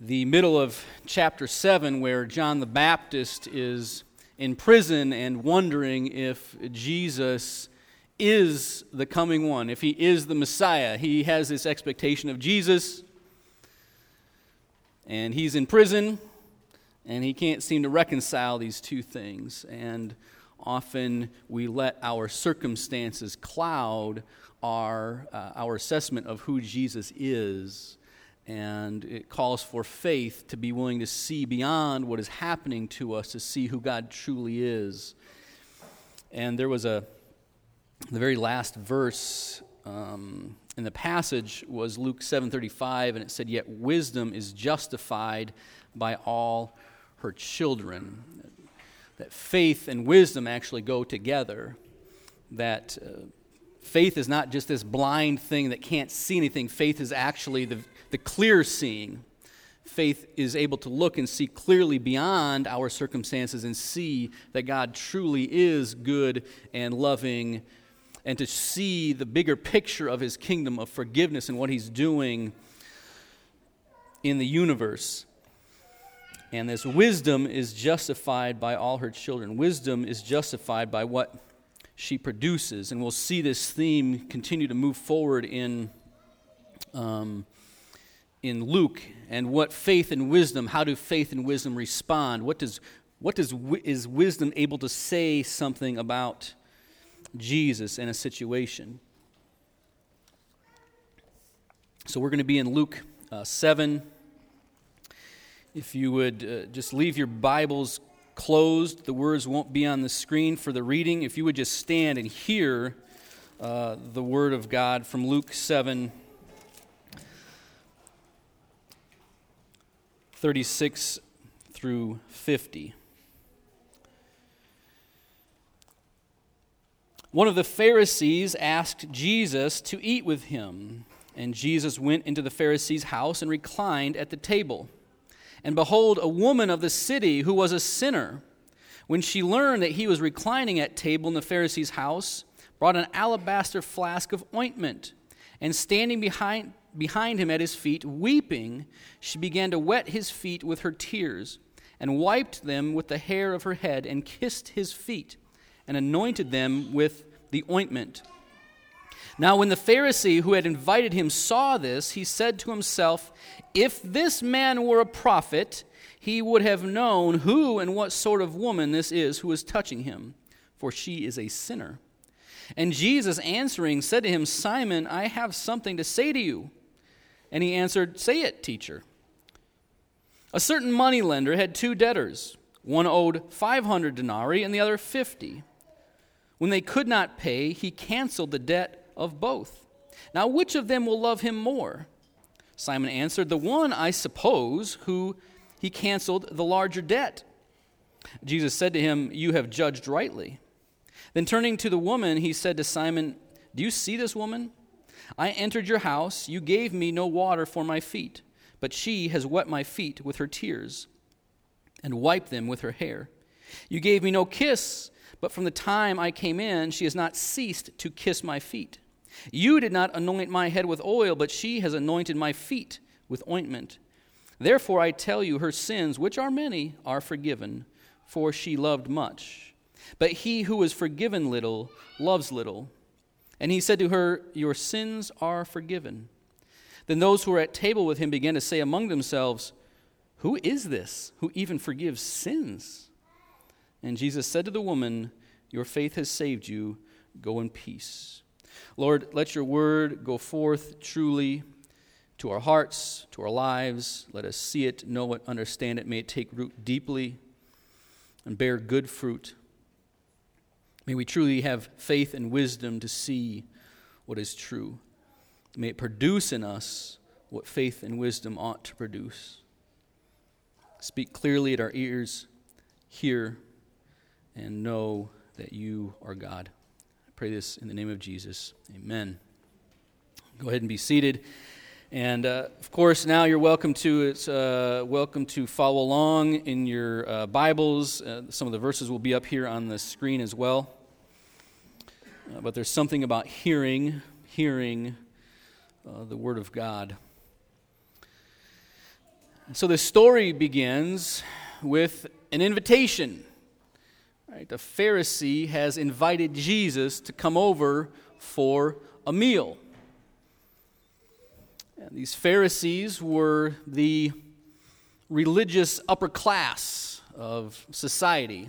the middle of chapter 7, where John the Baptist is in prison and wondering if Jesus is the coming one, if he is the Messiah. He has this expectation of Jesus, and he's in prison, and he can't seem to reconcile these two things. And often we let our circumstances cloud our assessment of who Jesus is, and it calls for faith to be willing to see beyond what is happening to us, to see who God truly is. And there was the very last verse in the passage was Luke 7:35, and it said, "Yet wisdom is justified by all her children." That faith and wisdom actually go together. That faith is not just this blind thing that can't see anything. Faith is actually the clear seeing. Faith is able to look and see clearly beyond our circumstances and see that God truly is good and loving, and to see the bigger picture of his kingdom of forgiveness and what he's doing in the universe. And this wisdom is justified by all her children. Wisdom is justified by what she produces. And we'll see this theme continue to move forward in Luke. And what faith and wisdom, how do faith and wisdom respond? Is wisdom able to say something about Jesus in a situation? So we're going to be in Luke 7. If you would just leave your Bibles closed, the words won't be on the screen for the reading. If you would just stand and hear the Word of God from Luke 7, 36 through 50. One of the Pharisees asked Jesus to eat with him, and Jesus went into the Pharisee's house and reclined at the table. And behold, a woman of the city who was a sinner, when she learned that he was reclining at table in the Pharisee's house, brought an alabaster flask of ointment, and standing behind him at his feet, weeping, she began to wet his feet with her tears, and wiped them with the hair of her head, and kissed his feet, and anointed them with the ointment. Now when the Pharisee who had invited him saw this, he said to himself, "If this man were a prophet, he would have known who and what sort of woman this is who is touching him, for she is a sinner." And Jesus answering said to him, "Simon, I have something to say to you." And he answered, "Say it, teacher." A certain moneylender had two debtors. One owed 500 denarii and the other 50. When they could not pay, he canceled the debt of both. Now which of them will love him more? Simon answered, "The one, I suppose, who he canceled the larger debt." Jesus said to him, "You have judged rightly." Then turning to the woman, he said to Simon, "Do you see this woman? I entered your house. You gave me no water for my feet, but she has wet my feet with her tears and wiped them with her hair. You gave me no kiss, but from the time I came in, she has not ceased to kiss my feet. You did not anoint my head with oil, but she has anointed my feet with ointment. Therefore I tell you, her sins, which are many, are forgiven, for she loved much. But he who is forgiven little loves little." And he said to her, "Your sins are forgiven." Then those who were at table with him began to say among themselves, "Who is this who even forgives sins?" And Jesus said to the woman, "Your faith has saved you. Go in peace." Lord, let your word go forth truly to our hearts, to our lives. Let us see it, know it, understand it. May it take root deeply and bear good fruit. May we truly have faith and wisdom to see what is true. May it produce in us what faith and wisdom ought to produce. Speak clearly at our ears, hear, and know that you are God. I pray this in the name of Jesus. Amen. Go ahead and be seated. And of course, now you're welcome to follow along in your Bibles. Some of the verses will be up here on the screen as well. But there's something about hearing the Word of God. So the story begins with an invitation. Right? The Pharisee has invited Jesus to come over for a meal. And these Pharisees were the religious upper class of society.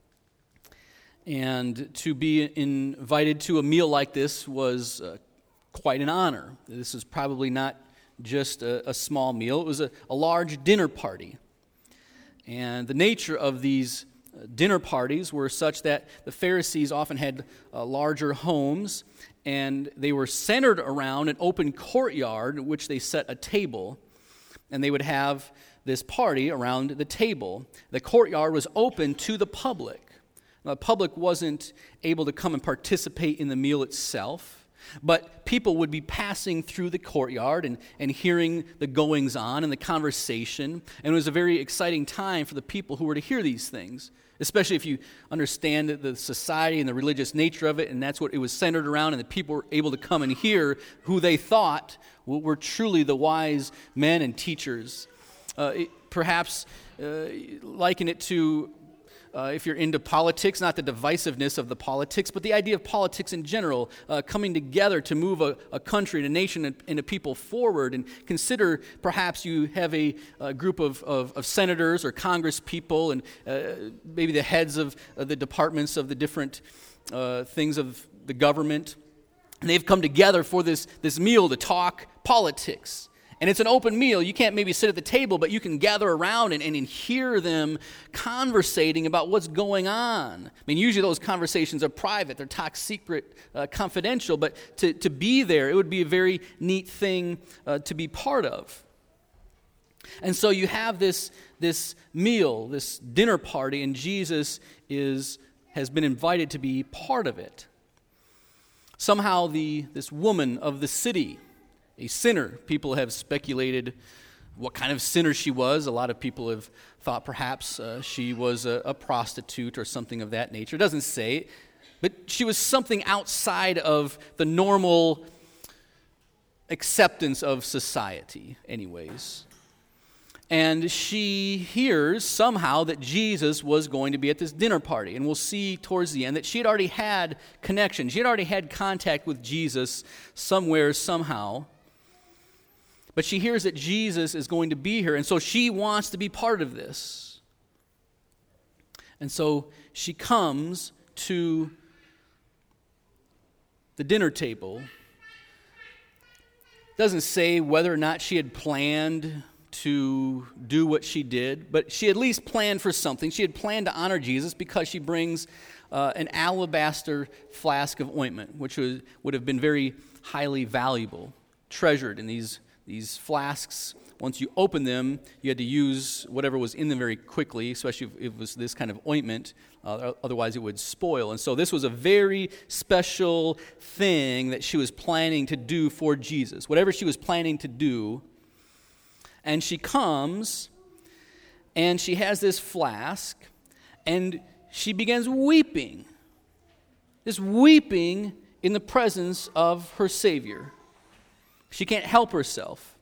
And to be invited to a meal like this was quite an honor. This is probably not just a small meal. It was a large dinner party. And the nature of these dinner parties were such that the Pharisees often had larger homes, and they were centered around an open courtyard in which they set a table, and they would have this party around the table. The courtyard was open to the public. Now, the public wasn't able to come and participate in the meal itself, but people would be passing through the courtyard and hearing the goings-on and the conversation, and it was a very exciting time for the people who were to hear these things, especially if you understand the society and the religious nature of it, and that's what it was centered around, and the people were able to come and hear who they thought were truly the wise men and teachers. Perhaps liken it to if you're into politics, not the divisiveness of the politics, but the idea of politics in general, coming together to move a country and a nation and a people forward. And consider perhaps you have a group of senators or Congress people and maybe the heads of the departments of the different things of the government. And they've come together for this meal to talk politics. And it's an open meal. You can't maybe sit at the table, but you can gather around and hear them conversating about what's going on. I mean, usually those conversations are private. They're top secret, confidential. But to be there, it would be a very neat thing to be part of. And so you have this meal, this dinner party, and Jesus has been invited to be part of it. Somehow this woman of the city, a sinner. People have speculated what kind of sinner she was. A lot of people have thought perhaps she was a prostitute or something of that nature. It doesn't say, but she was something outside of the normal acceptance of society anyways. And she hears somehow that Jesus was going to be at this dinner party. And we'll see towards the end that she had already had connection. She had already had contact with Jesus somewhere, somehow. But she hears that Jesus is going to be here, and so she wants to be part of this. And so she comes to the dinner table. Doesn't say whether or not she had planned to do what she did, but she at least planned for something. She had planned to honor Jesus because she brings an alabaster flask of ointment, which would have been very highly valuable, treasured in these flasks. Once you open them, you had to use whatever was in them very quickly, especially if it was this kind of ointment. Otherwise, it would spoil. And so this was a very special thing that she was planning to do for Jesus. Whatever she was planning to do. And she comes, and she has this flask, and she begins weeping. Just weeping in the presence of her Savior. She can't help herself.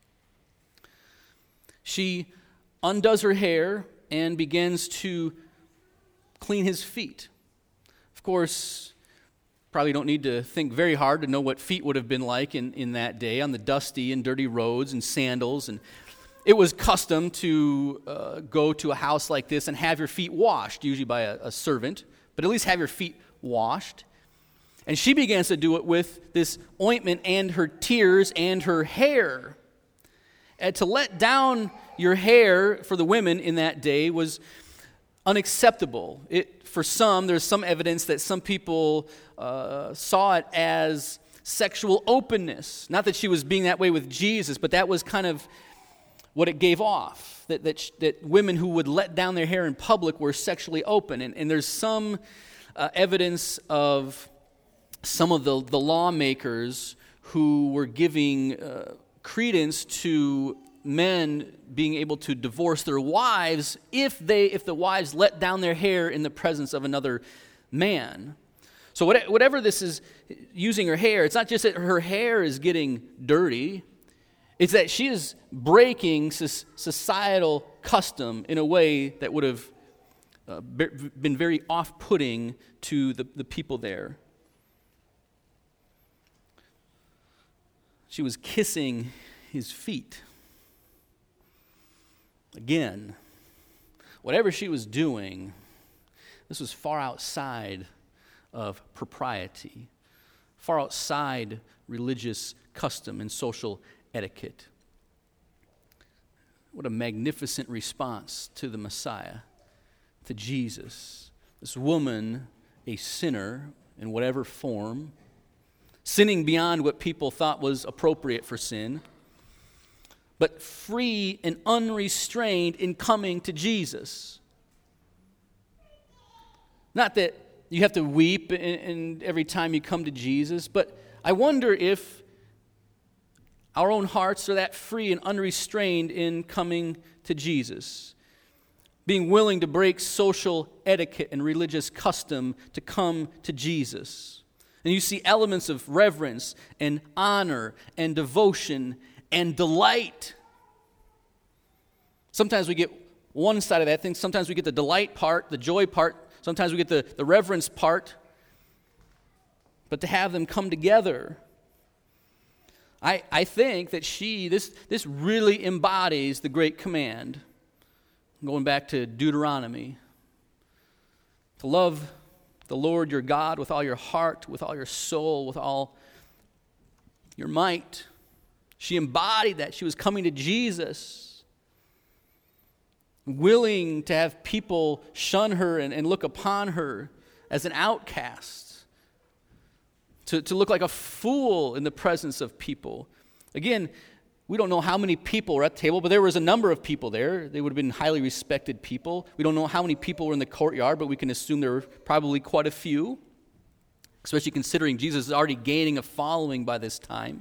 She undoes her hair and begins to clean his feet. Of course, probably don't need to think very hard to know what feet would have been like in that day on the dusty and dirty roads and sandals. And it was custom to go to a house like this and have your feet washed, usually by a servant, but at least have your feet washed. And she begins to do it with this ointment and her tears and her hair. And to let down your hair for the women in that day was unacceptable. For some, there's some evidence that some people saw it as sexual openness. Not that she was being that way with Jesus, but that was kind of what it gave off. That women who would let down their hair in public were sexually open. And there's some evidence of some of the lawmakers who were giving credence to men being able to divorce their wives if the wives let down their hair in the presence of another man. So whatever this is, using her hair, it's not just that her hair is getting dirty. It's that she is breaking societal custom in a way that would have been very off-putting to the people there. She was kissing his feet. Again, whatever she was doing, this was far outside of propriety, far outside religious custom and social etiquette. What a magnificent response to the Messiah, to Jesus. This woman, a sinner in whatever form, sinning beyond what people thought was appropriate for sin, but free and unrestrained in coming to Jesus. Not that you have to weep and every time you come to Jesus, but I wonder if our own hearts are that free and unrestrained in coming to Jesus, being willing to break social etiquette and religious custom to come to Jesus. And you see elements of reverence and honor and devotion and delight. Sometimes we get one side of that thing. Sometimes we get the delight part, the joy part. Sometimes we get the reverence part. But to have them come together, I think that this really embodies the great command. Going back to Deuteronomy, to love the Lord your God with all your heart, with all your soul, with all your might. She embodied that. She was coming to Jesus, willing to have people shun her and look upon her as an outcast, to look like a fool in the presence of people. Again, we don't know how many people were at the table, but there was a number of people there. They would have been highly respected people. We don't know how many people were in the courtyard, but we can assume there were probably quite a few, especially considering Jesus is already gaining a following by this time.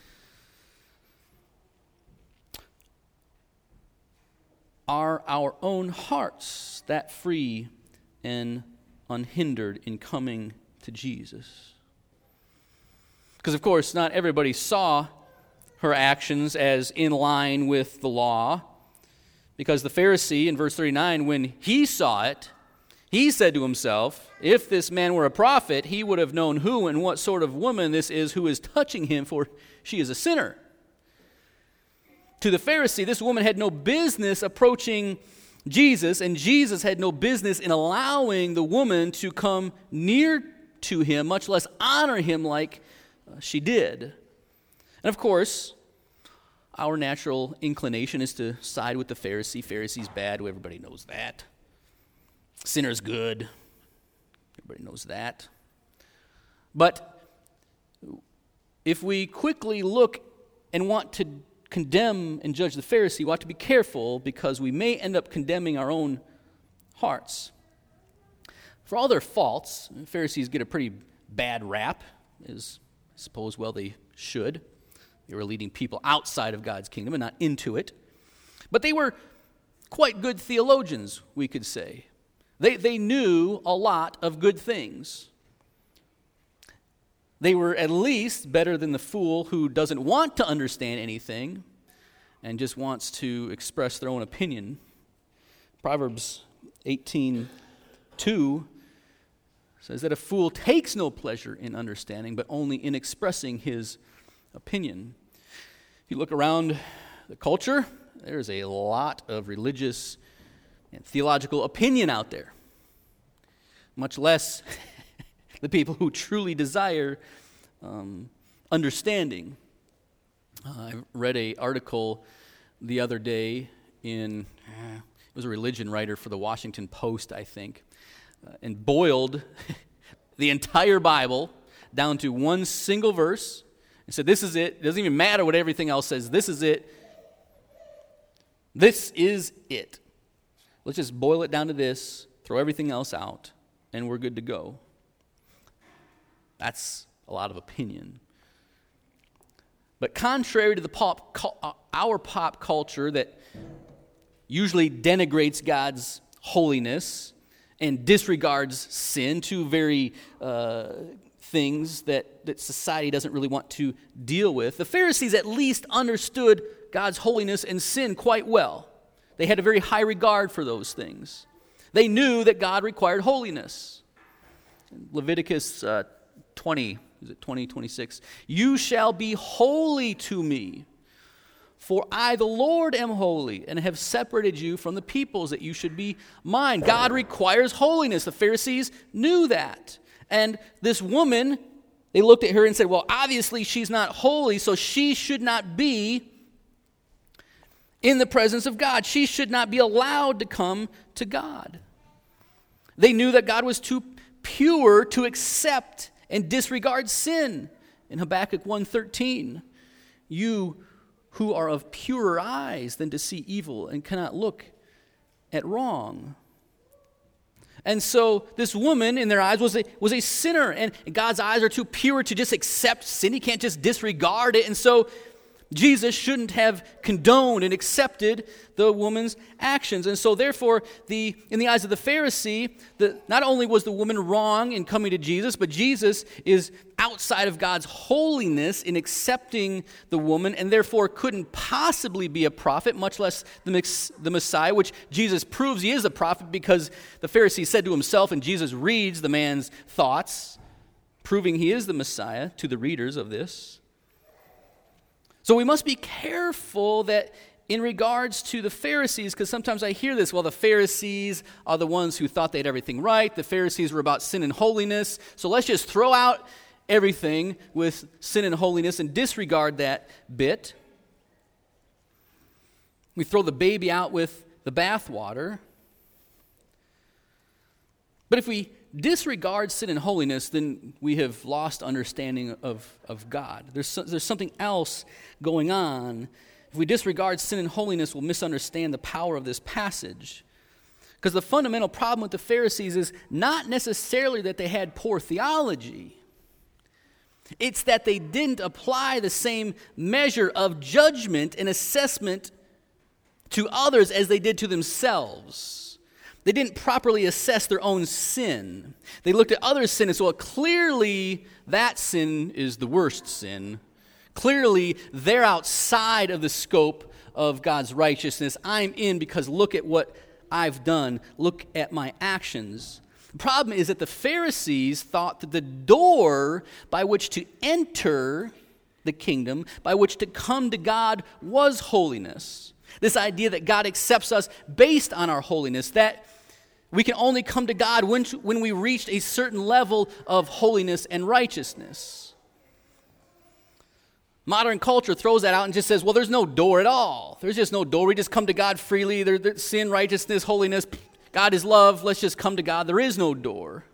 Are our own hearts that free and unhindered in coming to Jesus? Because, of course, not everybody saw her actions as in line with the law. Because the Pharisee, in verse 39, when he saw it, he said to himself, if this man were a prophet, he would have known who and what sort of woman this is who is touching him, for she is a sinner. To the Pharisee, this woman had no business approaching Jesus, and Jesus had no business in allowing the woman to come near to him, much less honor him like she did. And of course, our natural inclination is to side with the Pharisee. Pharisee's bad, everybody knows that. Sinner's good, everybody knows that. But if we quickly look and want to condemn and judge the Pharisee, we ought to be careful, because we may end up condemning our own hearts. For all their faults, Pharisees get a pretty bad rap, as I suppose, well, they should. They were leading people outside of God's kingdom and not into it. But they were quite good theologians, we could say. They knew a lot of good things. They were at least better than the fool who doesn't want to understand anything and just wants to express their own opinion. Proverbs 18:2 says that a fool takes no pleasure in understanding, but only in expressing his opinion. If you look around the culture, there's a lot of religious and theological opinion out there, much less the people who truly desire understanding. I read an article the other day it was a religion writer for the Washington Post, I think, and boiled the entire Bible down to one single verse and said, this is it. It doesn't even matter what everything else says. This is it. This is it. Let's just boil it down to this, throw everything else out, and we're good to go. That's a lot of opinion. But contrary to our pop culture that usually denigrates God's holiness and disregards sin, two very things that society doesn't really want to deal with, the Pharisees at least understood God's holiness and sin quite well. They had a very high regard for those things. They knew that God required holiness. Leviticus 26. You shall be holy to me, for I, the Lord, am holy, and have separated you from the peoples that you should be mine. God requires holiness. The Pharisees knew that. And this woman, they looked at her and said, well, obviously she's not holy, so she should not be in the presence of God. She should not be allowed to come to God. They knew that God was too pure to accept and disregard sin. In Habakkuk 1:13, you who are of purer eyes than to see evil and cannot look at wrong. And so this woman, in their eyes, was a sinner, and God's eyes are too pure to just accept sin. He can't just disregard it. And so Jesus shouldn't have condoned and accepted the woman's actions. And so therefore, in the eyes of the Pharisee, not only was the woman wrong in coming to Jesus, but Jesus is outside of God's holiness in accepting the woman, and therefore couldn't possibly be a prophet, much less the Messiah, which Jesus proves he is a prophet because the Pharisee said to himself, and Jesus reads the man's thoughts, proving he is the Messiah to the readers of this. So we must be careful that in regards to the Pharisees, because sometimes I hear this, well, the Pharisees are the ones who thought they had everything right. The Pharisees were about sin and holiness. So let's just throw out everything with sin and holiness and disregard that bit. We throw the baby out with the bathwater. But if we disregard sin and holiness, then we have lost understanding of God. There's something else going on. If we disregard sin and holiness, we'll misunderstand the power of this passage. Because the fundamental problem with the Pharisees is not necessarily that they had poor theology. It's that they didn't apply the same measure of judgment and assessment to others as they did to themselves. They didn't properly assess their own sin. They looked at other sin and said, well, clearly that sin is the worst sin. Clearly they're outside of the scope of God's righteousness. I'm in because look at what I've done. Look at my actions. The problem is that the Pharisees thought that the door by which to enter the kingdom, by which to come to God, was holiness. This idea that God accepts us based on our holiness, that we can only come to God when we reach a certain level of holiness and righteousness. Modern culture throws that out and just says, well, there's no door at all. There's just no door. We just come to God freely. There's sin, righteousness, holiness. God is love. Let's just come to God. There is no door.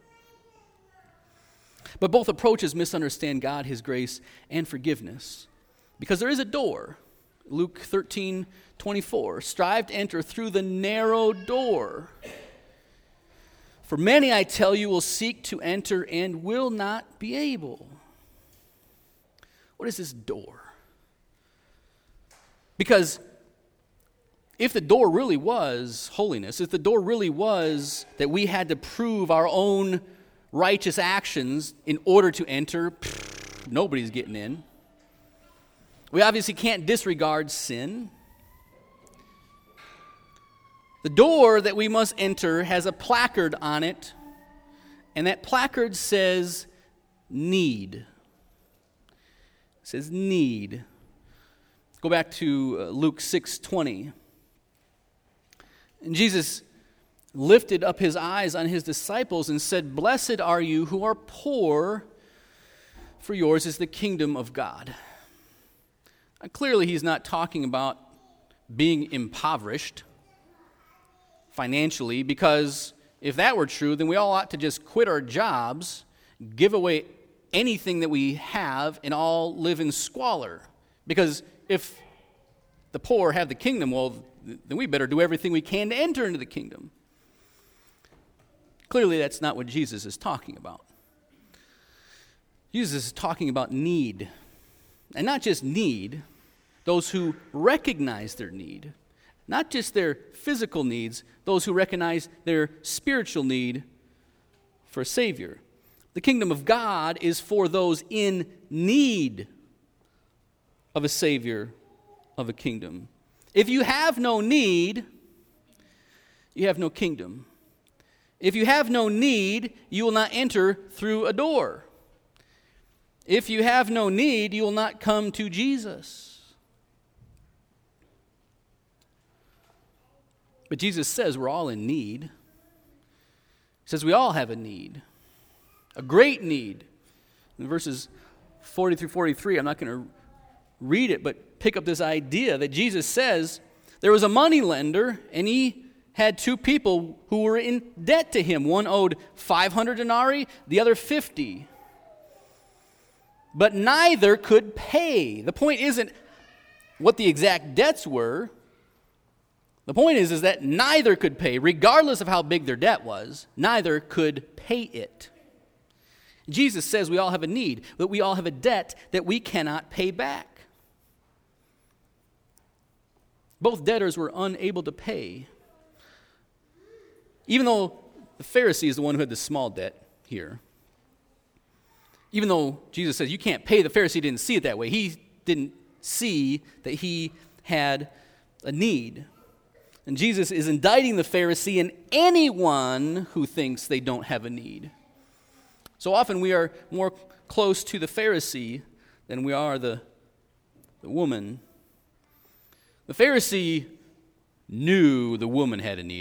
But both approaches misunderstand God, His grace, and forgiveness. Because there is a door. Luke 13:24, strive to enter through the narrow door. For many, I tell you, will seek to enter and will not be able. What is this door? Because if the door really was holiness, if the door really was that we had to prove our own righteous actions in order to enter, nobody's getting in. We obviously can't disregard sin. The door that we must enter has a placard on it, and that placard says need. It says need. Go back to Luke 6:20. And Jesus lifted up his eyes on his disciples and said, blessed are you who are poor, for yours is the kingdom of God. Now, clearly, he's not talking about being impoverished financially, because if that were true, then we all ought to just quit our jobs, give away anything that we have, and all live in squalor. Because if the poor have the kingdom, well, then we better do everything we can to enter into the kingdom. Clearly, that's not what Jesus is talking about. Jesus is talking about need. And not just need, those who recognize their need. Not just their physical needs, those who recognize their spiritual need for a Savior. The kingdom of God is for those in need of a Savior, of a kingdom. If you have no need, you have no kingdom. If you have no need, you will not enter through a door. If you have no need, you will not come to Jesus. But Jesus says we're all in need. He says we all have a need, a great need. In verses 40 through 43, I'm not going to read it, but pick up this idea that Jesus says there was a moneylender, and he had two people who were in debt to him. One owed 500 denarii, the other 50. But neither could pay. The point isn't what the exact debts were. The point is that neither could pay, regardless of how big their debt was, neither could pay it. Jesus says we all have a need, that we all have a debt that we cannot pay back. Both debtors were unable to pay. Even though the Pharisee is the one who had the small debt here, even though Jesus says you can't pay, the Pharisee didn't see it that way. He didn't see that he had a need. And Jesus is indicting the Pharisee and anyone who thinks they don't have a need. So often we are more close to the Pharisee than we are the woman. The Pharisee knew the woman had a need.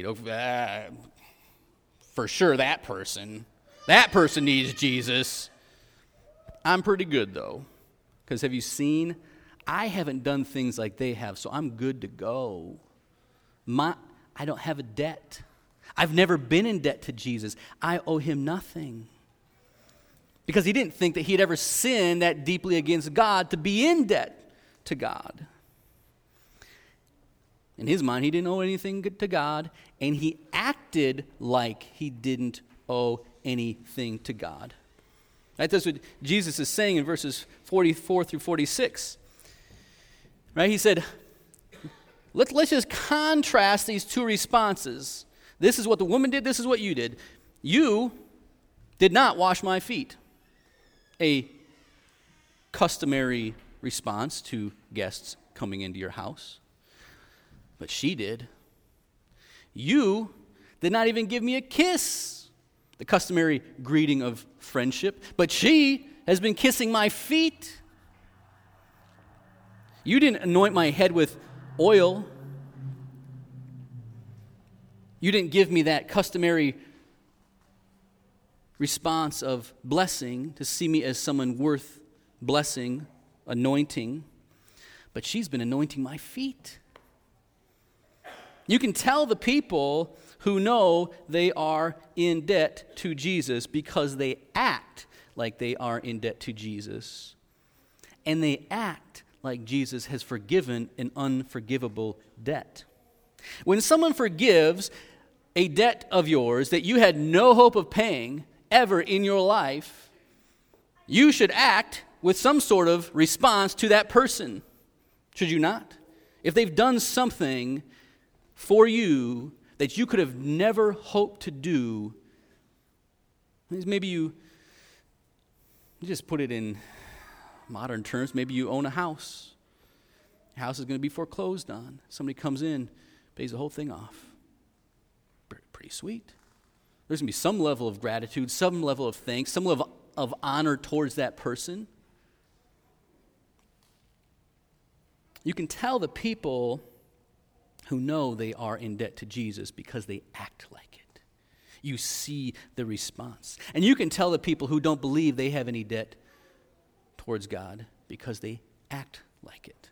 For sure that person needs Jesus. I'm pretty good though, because have you seen, I haven't done things like they have, so I'm good to go. I don't have a debt. I've never been in debt to Jesus. I owe him nothing. Because he didn't think that he'd ever sinned that deeply against God to be in debt to God. In his mind, he didn't owe anything to God, and he acted like he didn't owe anything to God. Right? That's what Jesus is saying in verses 44 through 46. Right? He said, let's just contrast these two responses. This is what the woman did, this is what you did. You did not wash my feet. A customary response to guests coming into your house. But she did. You did not even give me a kiss, the customary greeting of friendship. But she has been kissing my feet. You didn't anoint my head with oil. You didn't give me that customary response of blessing to see me as someone worth blessing, anointing. But she's been anointing my feet. You can tell the people who know they are in debt to Jesus because they act like they are in debt to Jesus. And they act like Jesus has forgiven an unforgivable debt. When someone forgives a debt of yours that you had no hope of paying ever in your life, you should act with some sort of response to that person. Should you not? If they've done something for you that you could have never hoped to do, maybe you just put it in modern terms, maybe you own a house. Your house is going to be foreclosed on. Somebody comes in, pays the whole thing off. Pretty sweet. There's going to be some level of gratitude, some level of thanks, some level of honor towards that person. You can tell the people who know they are in debt to Jesus because they act like it. You see the response. And you can tell the people who don't believe they have any debt towards God because they act like it.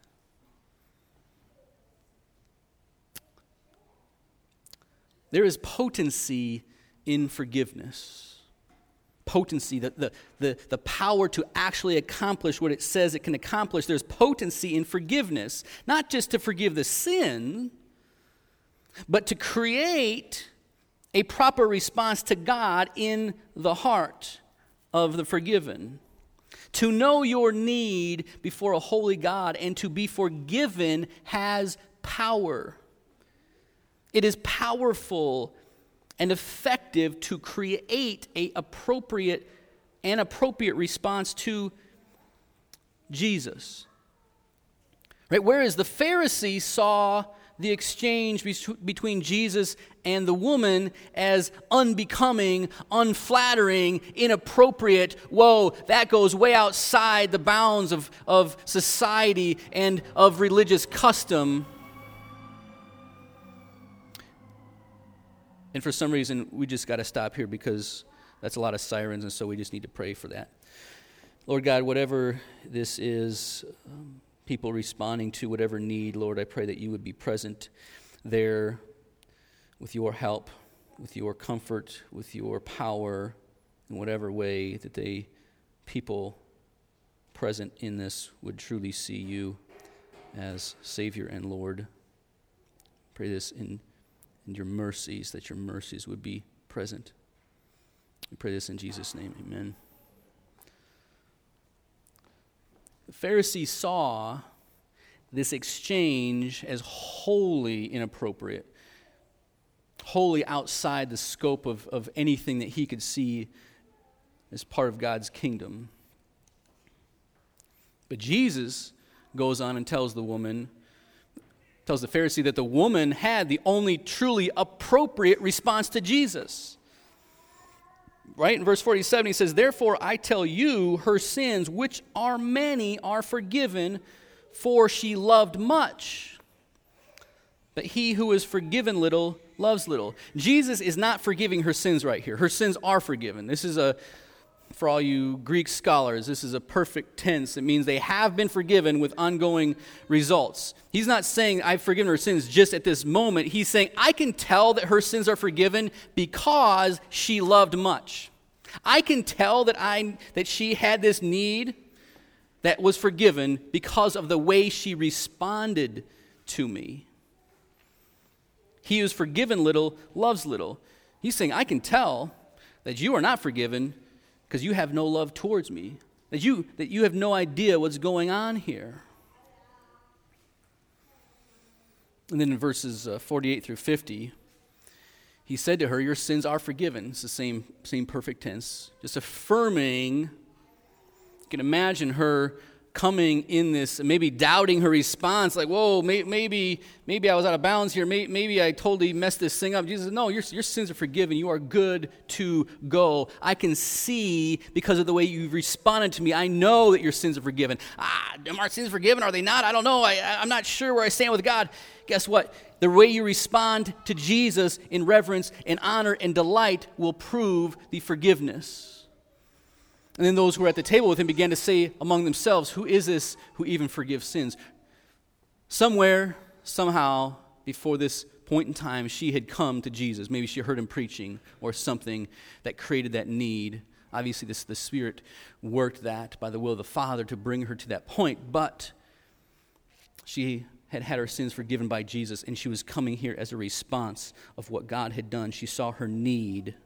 There is potency in forgiveness. Potency, the power to actually accomplish what it says it can accomplish. There's potency in forgiveness, not just to forgive the sin, but to create a proper response to God in the heart of the forgiven. To know your need before a holy God and to be forgiven has power. It is powerful and effective to create an appropriate and appropriate response to Jesus. Right? Whereas the Pharisee saw the exchange between Jesus and the woman as unbecoming, unflattering, inappropriate. Whoa, that goes way outside the bounds of society and of religious custom. And for some reason, we just got to stop here because that's a lot of sirens, and so we just need to pray for that. Lord God, whatever this is, people responding to whatever need, Lord, I pray that you would be present there with your help, with your comfort, with your power, in whatever way that people present in this would truly see you as Savior and Lord. Pray this in your mercies, that your mercies would be present. We pray this in Jesus' name, amen. The Pharisees saw this exchange as wholly inappropriate, wholly outside the scope of anything that he could see as part of God's kingdom. But Jesus goes on and tells the Pharisee that the woman had the only truly appropriate response to Jesus. Right? In verse 47, he says, "Therefore I tell you, her sins, which are many, are forgiven, for she loved much. But he who is forgiven little loves little." Jesus is not forgiving her sins right here. Her sins are forgiven. This is for all you Greek scholars, this is a perfect tense. It means they have been forgiven with ongoing results. He's not saying, I've forgiven her sins just at this moment. He's saying, I can tell that her sins are forgiven because she loved much. I can tell that she had this need that was forgiven because of the way she responded to me. He who is forgiven little loves little. He's saying, I can tell that you are not forgiven because you have no love towards me, that you have no idea what's going on here. And then in verses 48 through 50, he said to her, your sins are forgiven. It's the same perfect tense, just affirming. You can imagine her coming in this, maybe doubting her response, like, whoa, maybe I was out of bounds here. Maybe I totally messed this thing up. Jesus said, no, your sins are forgiven. You are good to go. I can see because of the way you responded to me. I know that your sins are forgiven. Are our sins forgiven? Are they not? I don't know. I'm not sure where I stand with God. Guess what? The way you respond to Jesus in reverence and honor and delight will prove the forgiveness. And then those who were at the table with him began to say among themselves, who is this who even forgives sins? Somewhere, somehow, before this point in time, she had come to Jesus. Maybe she heard him preaching or something that created that need. Obviously, the Spirit worked that by the will of the Father to bring her to that point. But she had her sins forgiven by Jesus, and she was coming here as a response of what God had done. She saw her need.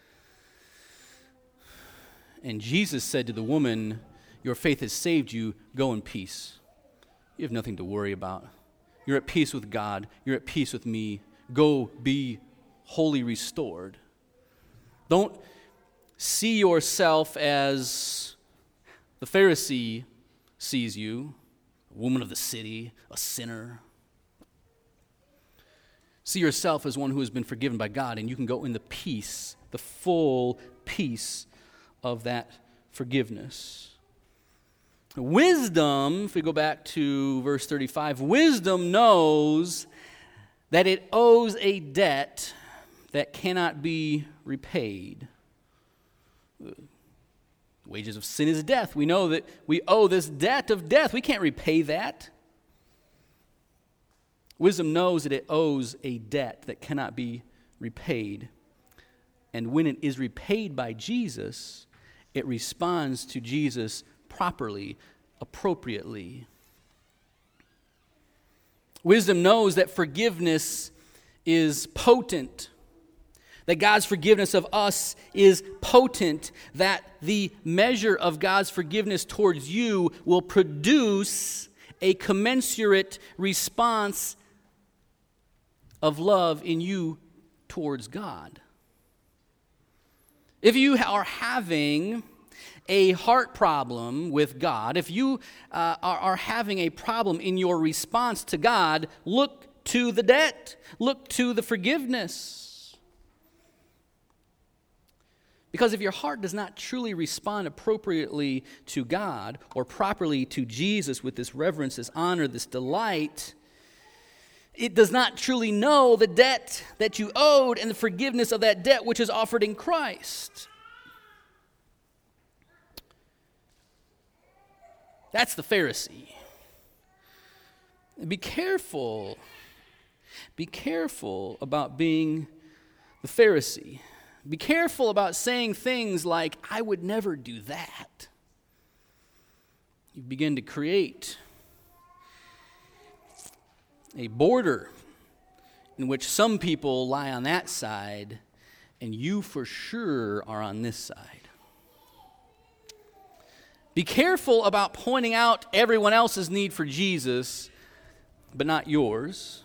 And Jesus said to the woman, your faith has saved you. Go in peace. You have nothing to worry about. You're at peace with God. You're at peace with me. Go be wholly restored. Don't see yourself as the Pharisee sees you, a woman of the city, a sinner. See yourself as one who has been forgiven by God, and you can go in the peace, the full peace of that forgiveness. Wisdom, if we go back to verse 35, wisdom knows that it owes a debt that cannot be repaid. The wages of sin is death. We know that we owe this debt of death. We can't repay that. Wisdom knows that it owes a debt that cannot be repaid. And when it is repaid by Jesus, it responds to Jesus properly, appropriately. Wisdom knows that forgiveness is potent, that God's forgiveness of us is potent, that the measure of God's forgiveness towards you will produce a commensurate response of love in you towards God. If you are having a heart problem with God, if you are having a problem in your response to God, look to the debt. Look to the forgiveness. Because if your heart does not truly respond appropriately to God or properly to Jesus with this reverence, this honor, this delight, it does not truly know the debt that you owed and the forgiveness of that debt which is offered in Christ. That's the Pharisee. Be careful. Be careful about being the Pharisee. Be careful about saying things like, I would never do that. You begin to create a border in which some people lie on that side and you for sure are on this side. Be careful about pointing out everyone else's need for Jesus, but not yours.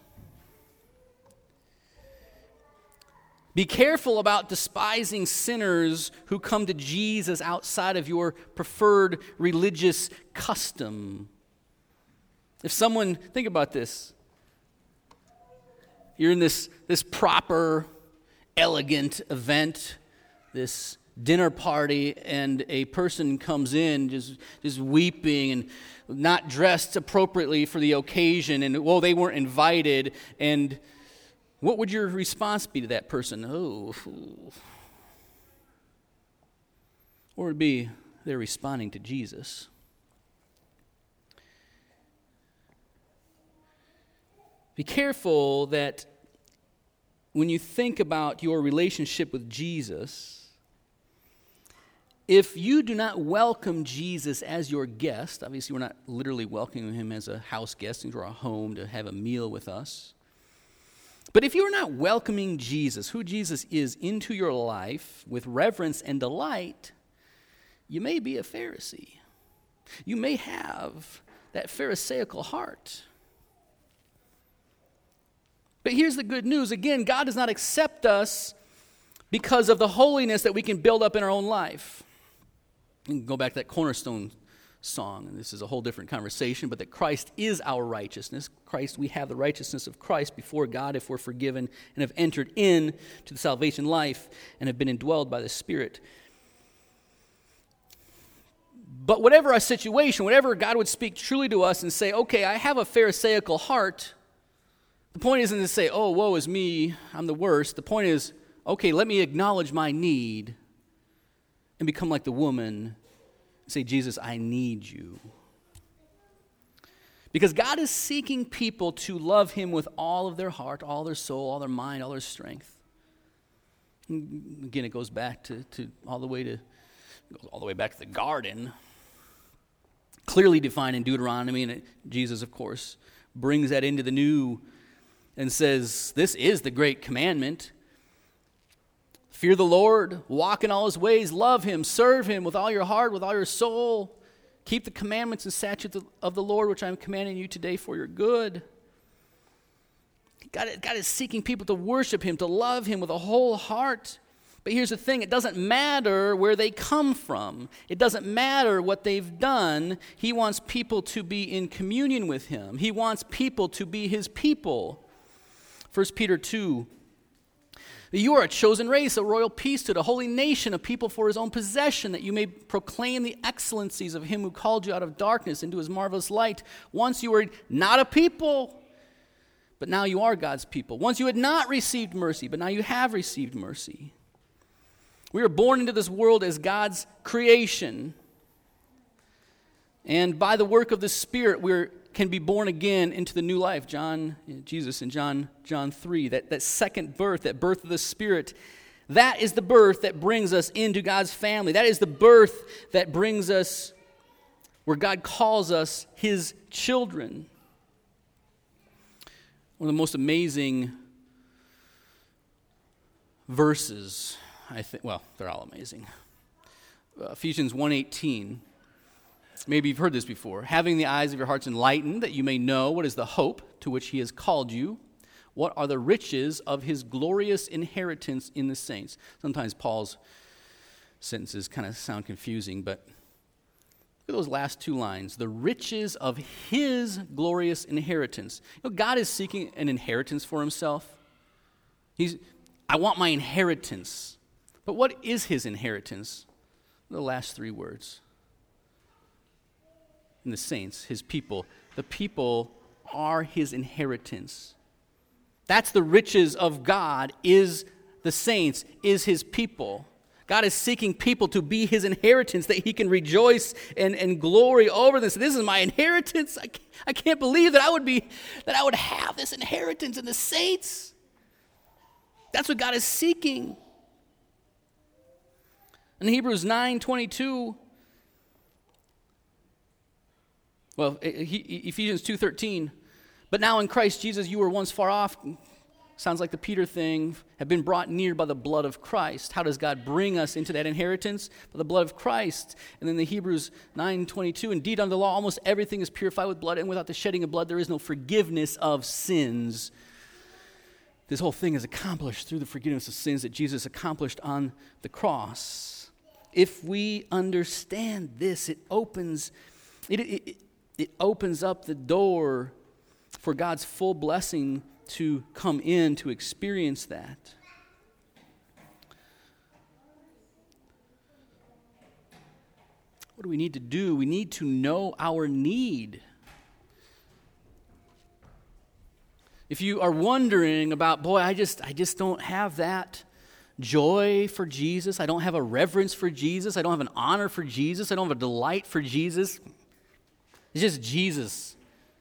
Be careful about despising sinners who come to Jesus outside of your preferred religious custom. If someone, think about this. You're in this proper, elegant event, this dinner party, and a person comes in just weeping and not dressed appropriately for the occasion, and they weren't invited, and what would your response be to that person? Oh. Or it would be they're responding to Jesus. Be careful that when you think about your relationship with Jesus, if you do not welcome Jesus as your guest, obviously we're not literally welcoming him as a house guest into our home to have a meal with us. But if you're not welcoming Jesus, who Jesus is, into your life with reverence and delight, you may be a Pharisee. You may have that Pharisaical heart. But here's the good news. Again, God does not accept us because of the holiness that we can build up in our own life. You can go back to that Cornerstone song, and this is a whole different conversation, but that Christ is our righteousness. We have the righteousness of Christ before God if we're forgiven and have entered in to the salvation life and have been indwelled by the Spirit. But whatever our situation, whatever God would speak truly to us and say, okay, I have a Pharisaical heart, the point isn't to say, oh, woe is me, I'm the worst. The point is, okay, let me acknowledge my need and become like the woman. Say, Jesus, I need you. Because God is seeking people to love him with all of their heart, all their soul, all their mind, all their strength. And again, it goes back to all the way back to the garden. Clearly defined in Deuteronomy, and Jesus, of course, brings that into the new and says, this is the great commandment. Fear the Lord, walk in all his ways, love him, serve him with all your heart, with all your soul. Keep the commandments and statutes of the Lord, which I am commanding you today for your good. God is seeking people to worship him, to love him with a whole heart. But here's the thing, it doesn't matter where they come from. It doesn't matter what they've done. He wants people to be in communion with him. He wants people to be his people. 1 Peter 2. You are a chosen race, a royal priesthood, a holy nation, a people for his own possession, that you may proclaim the excellencies of him who called you out of darkness into his marvelous light. Once you were not a people, but now you are God's people. Once you had not received mercy, but now you have received mercy. We are born into this world as God's creation. And by the work of the Spirit, we can be born again into the new life. Jesus in John 3, that second birth, that birth of the Spirit, that is the birth that brings us into God's family. That is the birth that brings us where God calls us his children. One of the most amazing verses, I think, well, they're all amazing. Ephesians 1:18. Maybe you've heard this before. Having the eyes of your hearts enlightened, that you may know what is the hope to which he has called you, what are the riches of his glorious inheritance in the saints. Sometimes Paul's sentences kind of sound confusing, but look at those last two lines. The riches of his glorious inheritance. God is seeking an inheritance for himself. I want my inheritance. But what is his inheritance? The last three words. And the saints, his people. The people are his inheritance. That's the riches of God, is the saints, is his people. God is seeking people to be his inheritance, that he can rejoice and glory over this. This is my inheritance. I can't believe that I would have this inheritance in the saints. That's what God is seeking. In Hebrews 9:22, Ephesians 2:13, but now in Christ Jesus you were once far off. Sounds like the Peter thing, have been brought near by the blood of Christ. How does God bring us into that inheritance? By the blood of Christ. And then the Hebrews 9:22, indeed under the law almost everything is purified with blood, and without the shedding of blood there is no forgiveness of sins. This whole thing is accomplished through the forgiveness of sins that Jesus accomplished on the cross. If we understand this, it opens up the door for God's full blessing to come in, to experience that. What do we need to do? We need to know our need. If you are wondering about, boy, I just don't have that joy for Jesus. I don't have a reverence for Jesus. I don't have an honor for Jesus. I don't have a delight for Jesus. It's just Jesus.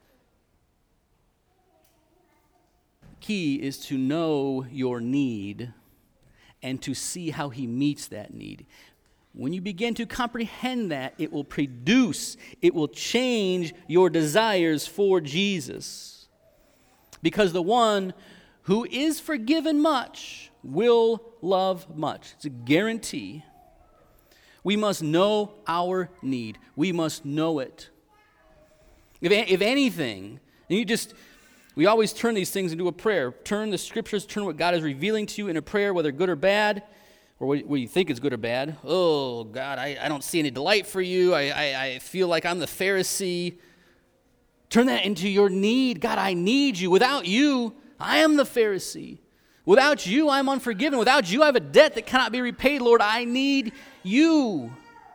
Key is to know your need and to see how he meets that need. When you begin to comprehend that, it will change your desires for Jesus. Because the one who is forgiven much will love much. It's a guarantee. We must know our need. We must know it. If anything, we always turn these things into a prayer. Turn the scriptures, turn what God is revealing to you in a prayer, whether good or bad, or what you think is good or bad. Oh, God, I don't see any delight for you. I feel like I'm the Pharisee. Turn that into your need. God, I need you. Without you, I am the Pharisee. Without you, I'm unforgiven. Without you, I have a debt that cannot be repaid. Lord, I need you.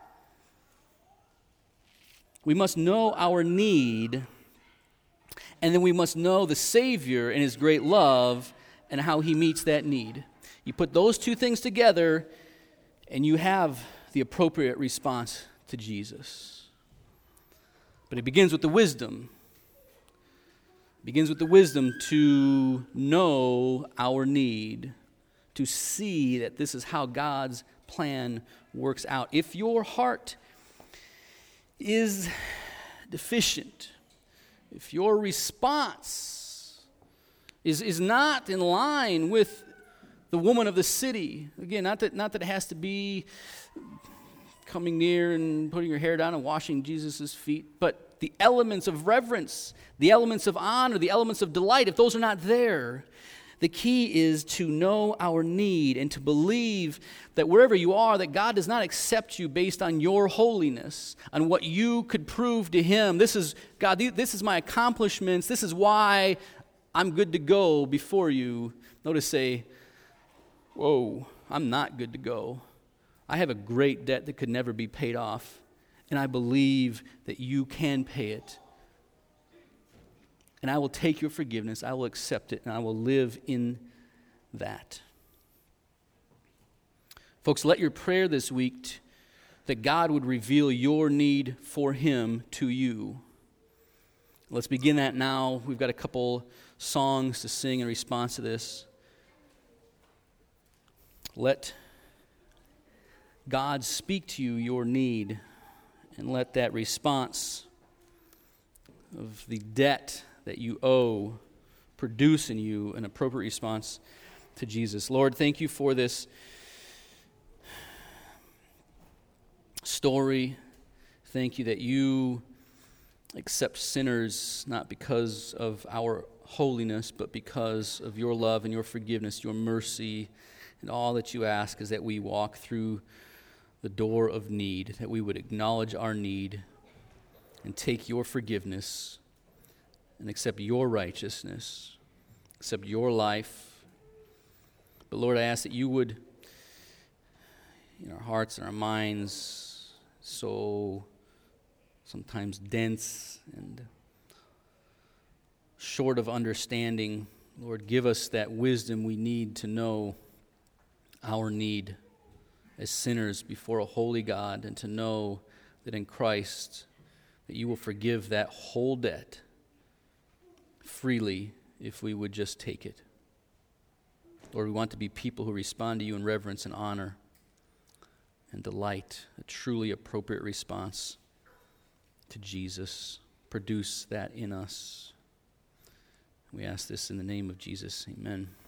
We must know our need, and then we must know the Savior and his great love and how he meets that need. You put those two things together, and you have the appropriate response to Jesus. But it begins with the wisdom. It begins with the wisdom to know our need, to see that this is how God's plan works out. If your heart is deficient, if your response is not in line with the woman of the city, again, not that it has to be coming near and putting your hair down and washing Jesus' feet, but the elements of reverence, the elements of honor, the elements of delight, if those are not there, the key is to know our need and to believe that wherever you are, that God does not accept you based on your holiness, on what you could prove to him. This is, God, this is my accomplishments. This is why I'm good to go before you. Notice say, whoa, I'm not good to go. I have a great debt that could never be paid off, and I believe that you can pay it. And I will take your forgiveness, I will accept it, and I will live in that. Folks, let your prayer this week that God would reveal your need for him to you. Let's begin that now. We've got a couple songs to sing in response to this. Let God speak to you your need, and let that response of the debt that you owe produce in you an appropriate response to Jesus. Lord, thank you for this story. Thank you that you accept sinners not because of our holiness, but because of your love and your forgiveness, your mercy, and all that you ask is that we walk through the door of need, that we would acknowledge our need and take your forgiveness and accept your righteousness, accept your life. But Lord, I ask that you would, in our hearts and our minds, so sometimes dense and short of understanding, Lord, give us that wisdom we need to know our need as sinners before a holy God, and to know that in Christ that you will forgive that whole debt freely if we would just take it. Lord, we want to be people who respond to you in reverence and honor and delight, a truly appropriate response to Jesus. Produce that in us. We ask this in the name of Jesus. Amen.